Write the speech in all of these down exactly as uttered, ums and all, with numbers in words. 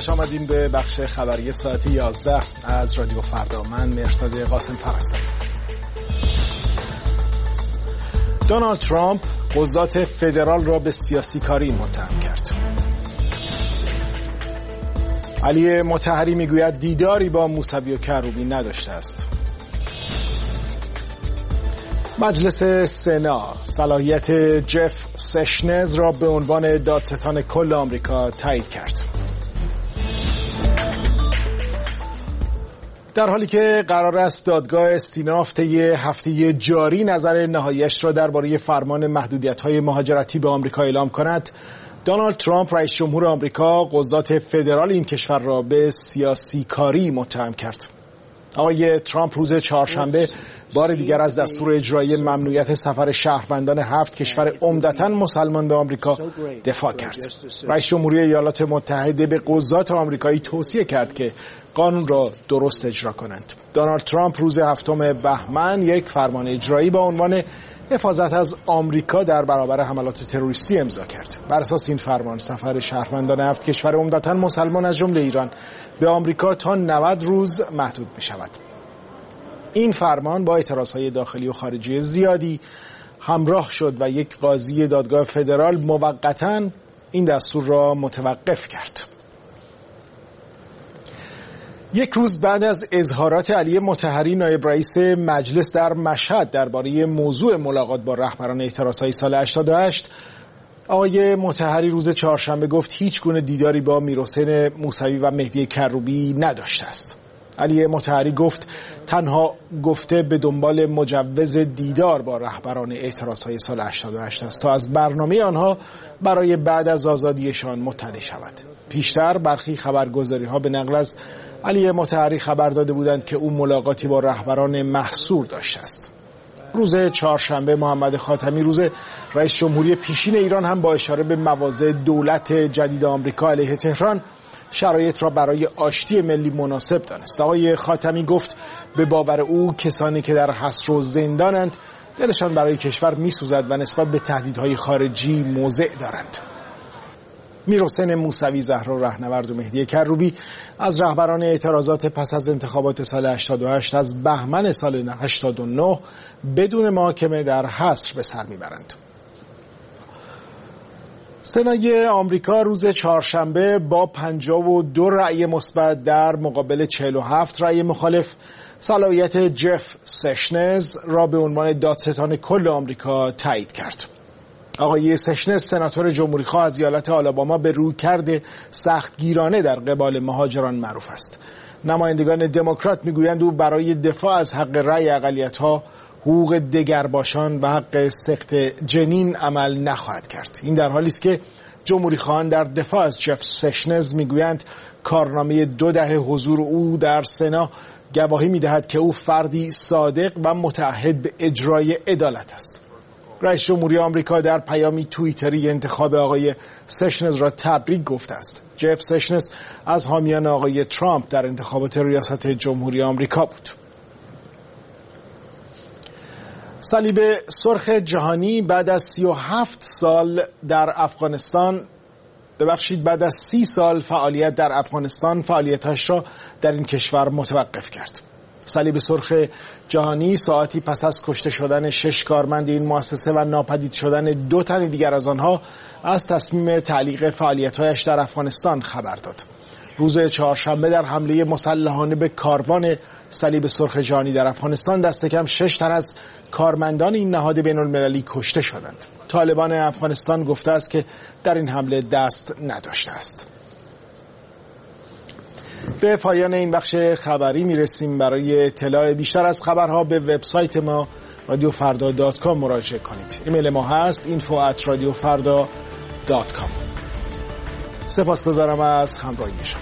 خوش آمدین به بخش خبری ساعت یازده از رادیو فردا. من مهرداد قاسم هستم. دونالد ترامپ قضات فدرال را به سیاسی کاری متهم کرد. علی مطهری میگوید دیداری با موسوی و کروبی نداشته است. مجلس سنا صلاحیت جف سشنز را به عنوان دادستان کل آمریکا تایید کرد. در حالی که قرار است دادگاه استیناف طی هفته جاری نظر نهاییش را درباره فرمان محدودیت‌های مهاجرتی به آمریکا اعلام کند، دونالد ترامپ رئیس جمهور آمریکا قضات فدرال این کشور را به سیاسی کاری متهم کرد. آقای ترامپ روز چهارشنبه بار دیگر از دستور اجرایی ممنوعیت سفر شهروندان هفت کشور عمدتاً مسلمان به آمریکا دفاع کرد. رئیس جمهوری ایالات متحده به قضات آمریکایی توصیه کرد که قانون را درست اجرا کنند. دونالد ترامپ روز هفتم بهمن یک فرمان اجرایی با عنوان حفاظت از آمریکا در برابر حملات تروریستی امضا کرد. بر اساس این فرمان سفر شهروندان هفت کشور عمدتاً مسلمان از جمله ایران به آمریکا تا نود روز محدود می شود. این فرمان با اعتراضهای داخلی و خارجی زیادی همراه شد و یک قاضی دادگاه فدرال موقتاً این دستور را متوقف کرد. یک روز بعد از اظهارات علی مطهری نایب رئیس مجلس در مشهد درباره موضوع ملاقات با رهبران اعتراضهای سال هشتاد و هشت، آقای مطهری روز چهارشنبه گفت هیچ گونه دیداری با میرحسین موسوی و مهدی کروبی نداشته است. علی مطهری گفت تنها گفته به دنبال مجوز دیدار با رهبران اعتراضهای سال هشتاد و هشت است تا از برنامه آنها برای بعد از آزادیشان مطلع شود. پیشتر برخی خبرگزاری‌ها به نقل از علی مطهری خبر داده بودند که او ملاقاتی با رهبران محصور داشته است. روز چهارشنبه محمد خاتمی روز رئیس جمهوری پیشین ایران هم با اشاره به مواضع دولت جدید آمریکا علیه تهران شرایط را برای آشتی ملی مناسب دانست. آقای خاتمی گفت به باور او کسانی که در حصر و زندانند دلشان برای کشور میسوزد و نسبت به تهدیدهای خارجی موضع دارند. میرحسین موسوی زهرا رهنورد و مهدی کروبی از رهبران اعتراضات پس از انتخابات سال هشتاد و هشت از بهمن سال هشتاد و نه بدون محاکمه در حصر به سر میبرند. سنای آمریکا روز چهارشنبه با پنجاه و دو رأی مثبت در مقابل چهل و هفت رأی مخالف صلاحیت جف سشنز را به عنوان دادستان کل آمریکا تایید کرد. آقای سشنز سناتور جمهوریخواه از ایالت آلاباما به رویکرد سختگیرانه در قبال مهاجران معروف است. نمایندگان دموکرات میگویند او برای دفاع از حق رأی اقلیت‌ها، حقوق دگرباشان و حق سقط جنین عمل نخواهد کرد. این در حالی است که جمهوریخواهان در دفاع از جف سشنز میگویند کارنامه دو دهه حضور او در سنا گواهی میدهد که او فردی صادق و متعهد به اجرای عدالت است. رئیس جمهوری آمریکا در پیامی توییتری انتخاب آقای سشنز را تبریک گفته است. جف سشنز از حامیان آقای ترامپ در انتخابات ریاست جمهوری آمریکا بود. صلیب سرخ جهانی بعد از سی و هفت سال در افغانستان ببخشید بعد از سی سال فعالیت در افغانستان فعالیتش را در این کشور متوقف کرد. صلیب سرخ جهانی ساعتی پس از کشته شدن شش کارمند این مؤسسه و ناپدید شدن دو تن دیگر از آنها از تصمیم تعلیق فعالیت‌هایش در افغانستان خبر داد. روز چهارشنبه در حمله مسلحانه به کاروان صلیب سرخ جهانی در افغانستان دست کم شش تن از کارمندان این نهاد بین‌المللی کشته شدند. طالبان افغانستان گفته است که در این حمله دست نداشته است. به پایان این بخش خبری میرسیم. برای اطلاع بیشتر از خبرها به وبسایت ما رادیو فردا دات کام مراجعه کنید. ایمیل ما هست اینفو ات رادیو فردا دات کام. سپاسگزارم از همراهی شما.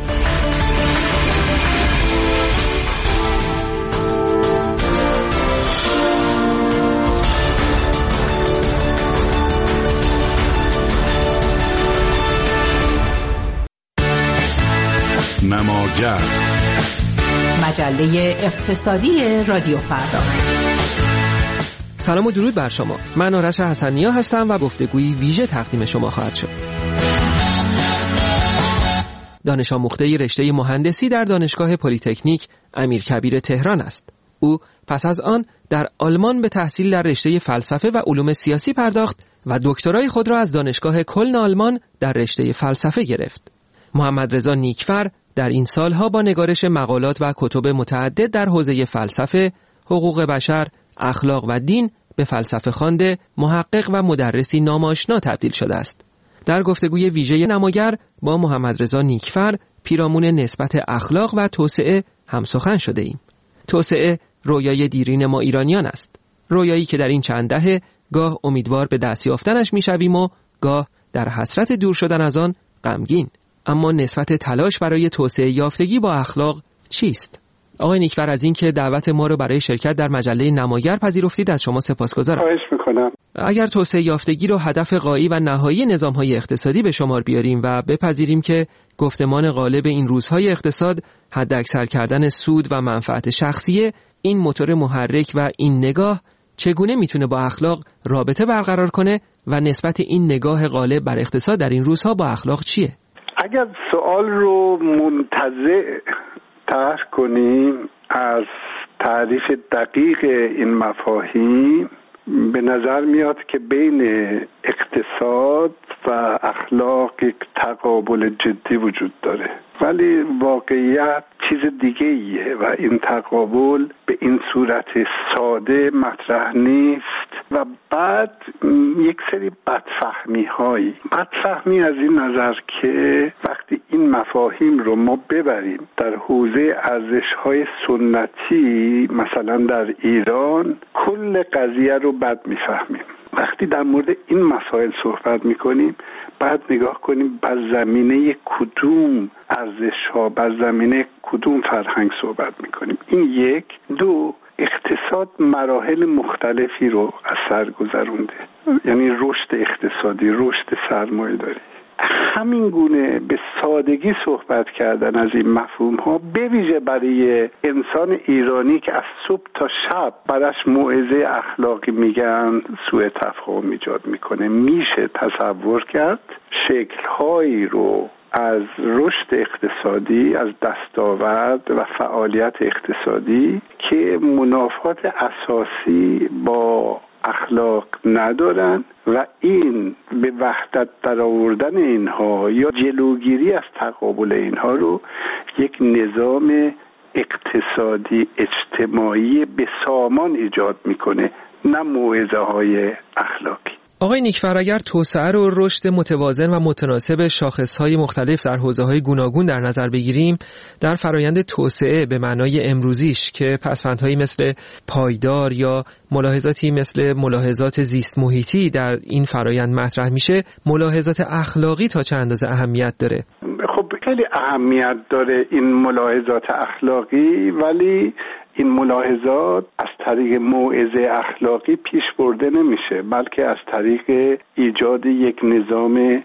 نماگر مجله اقتصادی رادیو فردا. سلام و درود بر شما. من آرش حسن‌نیا هستم و گفتگویی ویژه تقدیم شما خواهد شد. دانش آموخته رشته مهندسی در دانشگاه پلی‌تکنیک امیرکبیر تهران است. او پس از آن در آلمان به تحصیل در رشته فلسفه و علوم سیاسی پرداخت و دکترای خود را از دانشگاه کلن آلمان در رشته فلسفه گرفت. محمد رضا نیکفر در این سالها با نگارش مقالات و کتب متعدد در حوزه فلسفه، حقوق بشر، اخلاق و دین به فلسفه خوانده، محقق و مدرسی ناماشنا تبدیل شده است. در گفتگوی ویژه نماگر با محمد رضا نیکفر پیرامون نسبت اخلاق و توسعه همسخن شده ایم. توسعه رویای دیرین ما ایرانیان است. رویایی که در این چند دهه گاه امیدوار به دست یافتنش میشویم و گاه در حسرت دور شدن از آن غمگین. اما نسبت تلاش برای توسعه یافتگی با اخلاق چیست؟ آقای نیکفر، از این که دعوت ما رو برای شرکت در مجله نماگر پذیرفتید از شما سپاسگزارم. خواهش میکنم. اگر توسعه یافتگی رو هدف غایی و نهایی نظام‌های اقتصادی به شمار بیاریم و بپذیریم که گفتمان غالب این روزهای اقتصاد حداکثر کردن سود و منفعت شخصیه، این موتور محرک و این نگاه چگونه میتونه با اخلاق رابطه برقرار کنه و نسبت این نگاه غالب بر اقتصاد در این روزها با اخلاق چیه؟ اگر سوال رو منتزع طرح کنیم از تعریف دقیق این مفاهیم، به نظر میاد که بین اقتصاد و اخلاق یک تقابل جدی وجود داره، ولی واقعیت چیز دیگه ایه و این تقابل به این صورت ساده مطرح نیست و بعد یک سری بدفهمی هایی بدفهمی از این نظر که وقتی این مفاهیم رو ما ببریم در حوزه ارزش های سنتی، مثلا در ایران، کل قضیه رو بد میفهمیم. وقتی در مورد این مسائل صحبت میکنیم بعد نگاه کنیم بر زمینه کدوم ارزش ها، بر زمینه کدوم فرهنگ صحبت میکنیم. این یک. دو، اقتصاد مراحل مختلفی رو از سر گذرونده، یعنی رشد اقتصادی، رشد سرمایه داری. همین گونه به سادگی صحبت کردن از این مفهوم ها به ویژه برای انسان ایرانی که از صبح تا شب براش موعظه اخلاقی میگن سوء تفاهم ایجاد میکنه. میشه تصور کرد شکل‌هایی رو از رشد اقتصادی، از دستاورد و فعالیت اقتصادی که منافات اساسی با اخلاق ندارن و این به وحدت در آوردن اینها یا جلوگیری از تقابل اینها رو یک نظام اقتصادی اجتماعی به سامان ایجاد میکنه، نه موعظه های اخلاقی. آقای نیکفر، اگر توسعه رو رشد متوازن و متناسب شاخص‌های مختلف در حوزه‌های گوناگون در نظر بگیریم، در فرایند توسعه به معنای امروزیش که پسوندهایی مثل پایدار یا ملاحظاتی مثل ملاحظات زیست محیطی در این فرایند مطرح میشه، ملاحظات اخلاقی تا چه اندازه اهمیت داره؟ خب خیلی اهمیت داره این ملاحظات اخلاقی، ولی این ملاحظات از طریق موعظه اخلاقی پیش برده نمیشه، بلکه از طریق ایجاد یک نظام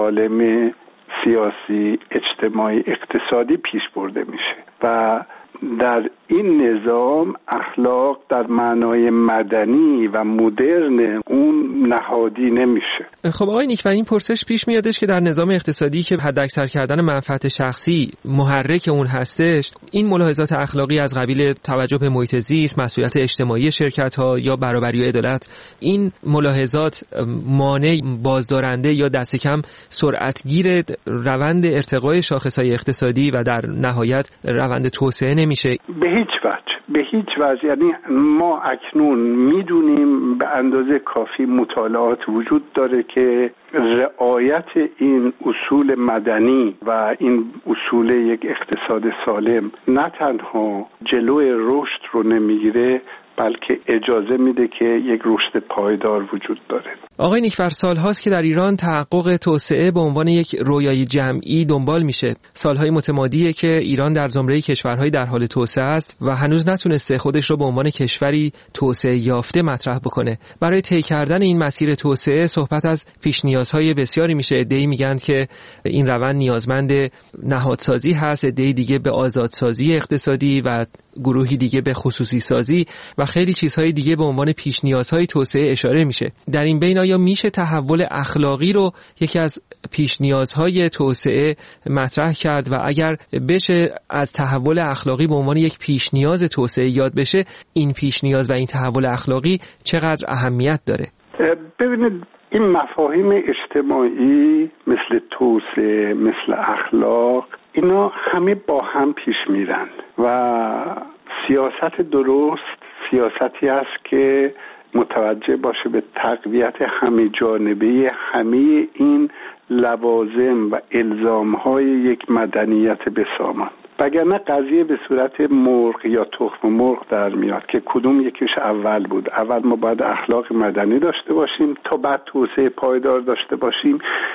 سالم سیاسی، اجتماعی، اقتصادی پیش برده میشه و در این نظام اخلاق در معنای مدنی و مدرن اون نهادی نمیشه. خب آقای نیکفر، این پرسش پیش میادش که در نظام اقتصادی که حداکثر کردن منفعت شخصی محرک اون هستش، این ملاحظات اخلاقی از قبیل توجه به محیط زیست، مسئولیت اجتماعی شرکت‌ها یا برابری و عدالت، این ملاحظات مانع بازدارنده یا دست کم سرعتگیر روند ارتقای شاخص‌های اقتصادی و در نهایت روند توسعه نمیشه؟ به هیچ وجه به هیچ وجه. یعنی ما اکنون میدونیم به اندازه کافی مطالعات وجود داره که رعایت این اصول مدنی و این اصول یک اقتصاد سالم نه تنها جلوی رشد رو نمیگیره، بلکه اجازه میده که یک رشد پایدار وجود داره. آقای نیکفر، سالهاست که در ایران تحقق توسعه به عنوان یک رویای جمعی دنبال میشه. سالهای متمادیه که ایران در زمره کشورهای در حال توسعه است و هنوز نتونسته تونسته خودش رو به عنوان کشوری توسعه یافته مطرح بکنه. برای طی کردن این مسیر توسعه صحبت از پیش نیازهای بسیاری میشه. عده‌ای میگن که این روند نیازمند نهادسازی هست، عده‌ای دیگه به آزادسازی اقتصادی و گروهی دیگه به خصوصی سازی و خیلی چیزهای دیگه به عنوان پیش نیازهای توسعه اشاره میشه. در این بین آیا میشه تحول اخلاقی رو یکی از پیش نیازهای توسعه مطرح کرد و اگر بشه از تحول اخلاقی به عنوان یک پیش نیاز توسعه یاد بشه، این پیش نیاز و این تحول اخلاقی چقدر اهمیت داره؟ ببینید، این مفاهیم اجتماعی مثل توسعه، مثل اخلاق، اینا همه با هم پیش میرن و سیاست درست سیاستی است که متوجه باشه به تقویت همه جانبه همه این لوازم و الزام‌های یک مدنیت بسامان. وگرنه قضیه به صورت مرغ یا تخم مرغ در میاد که کدوم یکیش اول بود. اول ما باید اخلاق مدنی داشته باشیم تا بعد توسعه پایدار داشته باشیم.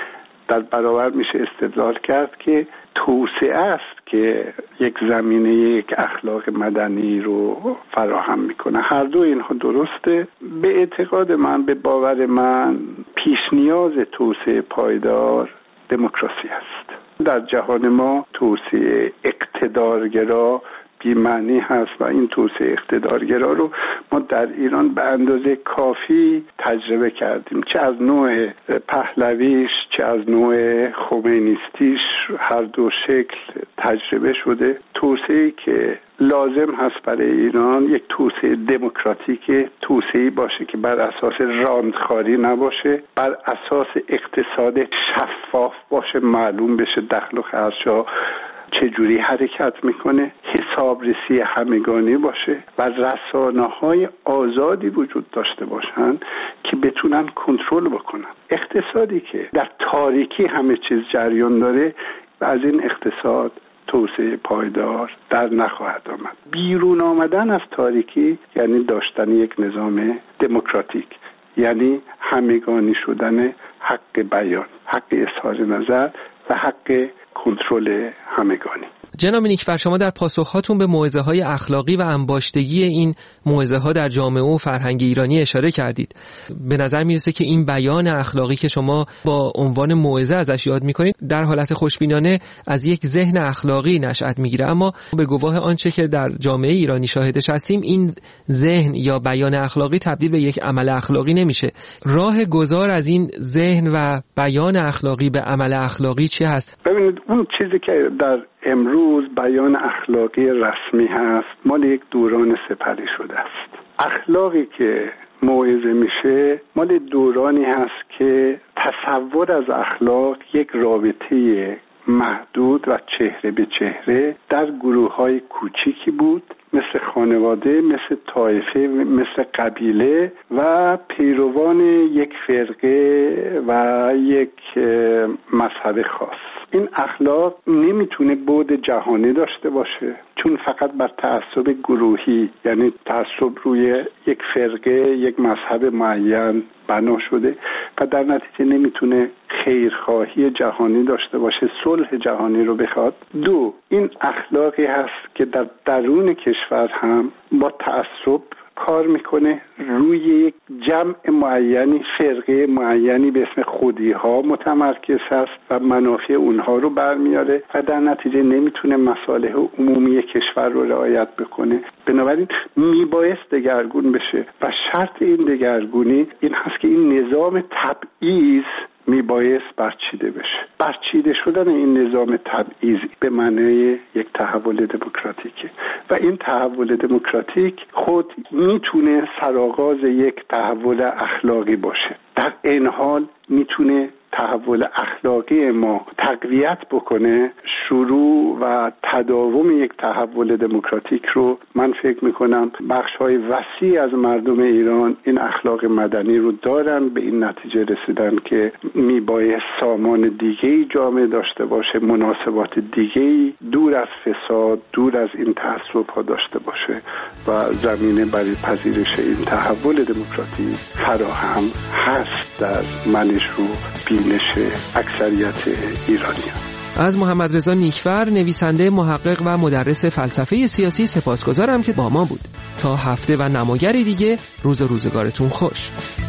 در برابر میشه استدلال کرد که توسعه است که یک زمینه یک اخلاق مدنی رو فراهم میکنه. هر دو اینها درسته. به اعتقاد من، به باور من، پیش نیاز توسعه پایدار دموکراسی است. در جهان ما توسعه اقتدارگرا بی‌معنی هست و این توسعه اقتدارگرا رو ما در ایران به اندازه کافی تجربه کردیم، چه از نوع پهلویش چه از نوع خمینیستیش، هر دو شکل تجربه شده. توسعه‌ای که لازم هست برای ایران یک توسعه دموکراتیک، توسعه‌ای باشه که بر اساس راندخاری نباشه، بر اساس اقتصاد شفاف باشه، معلوم بشه دخل و خرج‌ها چجوری حرکت میکنه، حسابرسی همگانی باشه و رسانه‌های آزادی وجود داشته باشن که بتونن کنترل بکنن. اقتصادی که در تاریکی همه چیز جریان داره و از این اقتصاد توسعه پایدار در نخواهد آمد. بیرون آمدن از تاریکی یعنی داشتن یک نظام دموکراتیک، یعنی همگانی شدن حق بیان، حق اظهار نظر و حق کنترل همگانی. جناب نیکفر، شما در پاسخهاتون به موعظه‌های اخلاقی و انباشتگی این موعظه‌ها در جامعه و فرهنگ ایرانی اشاره کردید. به نظر میرسه که این بیان اخلاقی که شما با عنوان موعظه ازش یاد میکنید در حالت خوشبینانه از یک ذهن اخلاقی نشأت میگیره، اما به گواه آنچه که در جامعه ایرانی شاهدش هستیم این ذهن یا بیان اخلاقی تبدیل به یک عمل اخلاقی نمیشه. راه گذار از این ذهن و بیان اخلاقی به عمل اخلاقی چی هست؟ ببینید، اون چیزی که در امروز بیان اخلاقی رسمی هست مال یک دوران سپری شده است. اخلاقی که موعظه میشه مال دورانی هست که تصور از اخلاق یک رابطه محدود و چهره به چهره در گروه‌های کوچیکی بود، مثل خانواده، مثل طایفه، مثل قبیله و پیروان یک فرقه و یک مذهب خاص. این اخلاق نمیتونه بعد جهانی داشته باشه، چون فقط بر تعصب گروهی، یعنی تعصب روی یک فرقه، یک مذهب معین بنا شده و در نتیجه نمیتونه خیرخواهی جهانی داشته باشه، صلح جهانی رو بخواد. دو، این اخلاقی هست که در درون کشور هم با تعصب کار میکنه، روی یک جمع معینی، فرقه معینی به اسم خودی ها متمرکز هست و منافع اونها رو برمیاره و در نتیجه نمیتونه مصالح عمومی کشور رو رعایت بکنه. بنابراین میبایست دگرگون بشه و شرط این دگرگونی این هست که این نظام تبعیض میبایست برچیده بشه. برچیده شدن این نظام تبعیض به معنای یک تحول دموکراتیکه و این تحول دموکراتیک خود میتونه سرآغاز یک تحول اخلاقی باشه. در این حال میتونه تحول اخلاقی ما تقویت بکنه شروع و تداوم یک تحول دموکراتیک رو. من فکر میکنم بخش‌های وسیع از مردم ایران این اخلاق مدنی رو دارن، به این نتیجه رسیدن که میباید سامان دیگه‌ای جامعه داشته باشه، مناسبات دیگه‌ای دور از فساد، دور از این تعصب‌ها داشته باشه و زمینه برای پذیرش این تحول دموکراتیک فراهم هست در منش رو بینش اکثریت ایرانیان. از محمد رضا نیکفر، نویسنده، محقق و مدرس فلسفه سیاسی سپاسگزارم که با ما بود. تا هفته و نماگری دیگه، روز و روزگارتون خوش.